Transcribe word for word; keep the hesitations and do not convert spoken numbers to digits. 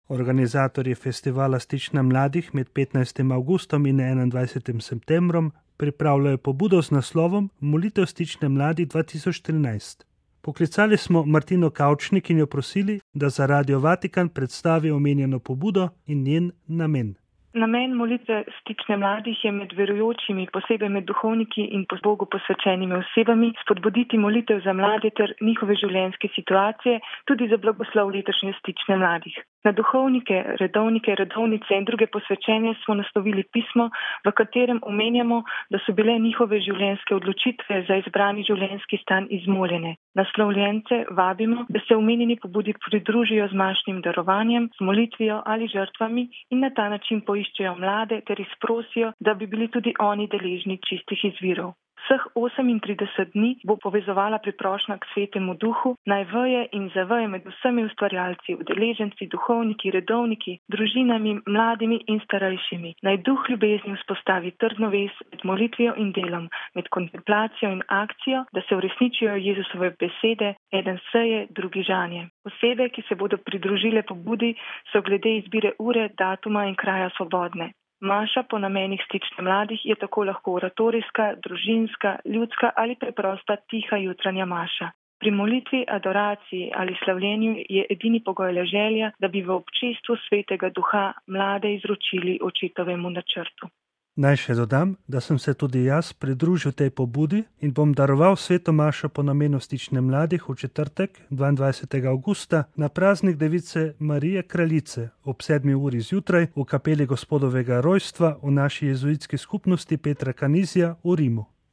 Organizatorji festivala Stična mladih med petnajstim avgustom in enaindvajsetim septembrom pripravljajo pobudo z naslovom Molitev Stične mladih dva tisoč trinajst. Poklicali smo Martino Kavčnik in jo prosili, da za Radio Vatikan predstavi omenjeno pobudo in njen namen. Namen molitve Stične mladih je med verujočimi, posebej med duhovniki in po Bogu posvečenimi osebami, spodbuditi molitev za mlade ter njihove življenjske situacije, tudi za blagoslov letošnje Stične mladih. Na duhovnike, redovnike, redovnice in druge posvečenje smo naslovili pismo, v katerem omenjamo, da so bile njihove življenjske odločitve za izbrani življenjski stan izmoljene. Naslovljence vabimo, da se omenjeni pobudi pridružijo z mašnim darovanjem, z molitvijo ali žrtvami in na ta način poiščejo mlade ter jih sprosijo, da bi bili tudi oni deležni čistih izvirov. Vseh osemintrideset dni bo povezovala priprošnja k Svetemu Duhu, naj veje in zaveje med vsemi ustvarjalci, udeleženci, duhovniki, redovniki, družinami, mladimi in starejšimi. Naj Duh ljubezni vzpostavi trdno vez med molitvijo in delom, med kontemplacijo in akcijo, da se uresničijo Jezusove besede, eden seje, drugi žanje. Osebe, ki se bodo pridružile pobudi, so glede izbire ure, datuma in kraja svobodne. Maša po namenih Stične mladih je tako lahko oratorijska, družinska, ljudska ali preprosta tiha jutranja maša. Pri molitvi, adoraciji ali slavljenju je edini pogoj le želja, da bi v občestvu Svetega Duha mlade izročili očetovemu načrtu. Naj še dodam, da sem se tudi jaz pridružil tej pobudi in bom daroval sveto mašo po namenu Stične mladih v četrtek, dvaindvajsetega avgusta, na praznik Device Marije Kraljice ob sedmi uri zjutraj v kapeli Gospodovega rojstva v naši jezuitski skupnosti Petra Canizija v Rimu.